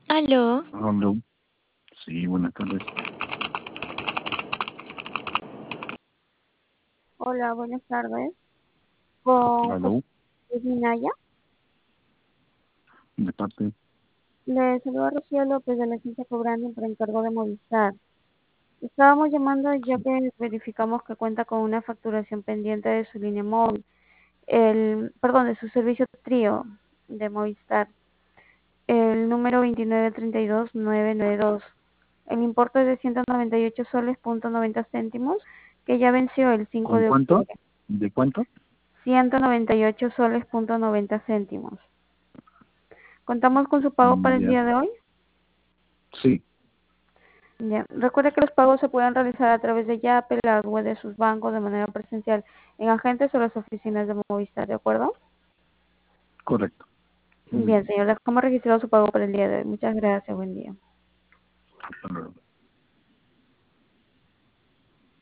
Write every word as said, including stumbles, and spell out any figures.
Aló, Aló. Sí, buenas tardes. Hola, buenas tardes. Con José Aló. Luis Minaya. De parte. Le saluda Rocío López de la agencia Cobrando por encargo de Movistar. Estábamos llamando ya que verificamos que cuenta con una facturación pendiente de su línea móvil, el, perdón, de su servicio trío de Movistar, el número veintinueve treinta y dos nueve nueve dos. El importe es de ciento noventa y ocho soles punto noventa céntimos, que ya venció el cinco ¿Con de cuánto? octubre. ¿De cuánto? ciento noventa y ocho soles punto noventa céntimos. ¿Contamos con su pago Mm, para el Ya. día de hoy? Sí, Ya. Recuerde que los pagos se pueden realizar a través de Yape, la web de sus bancos de manera presencial en agentes o las oficinas de Movistar, ¿de acuerdo? correcto. Muy bien. Bien, señor, le dejamos registrado su pago para el día de hoy. Muchas gracias, buen día.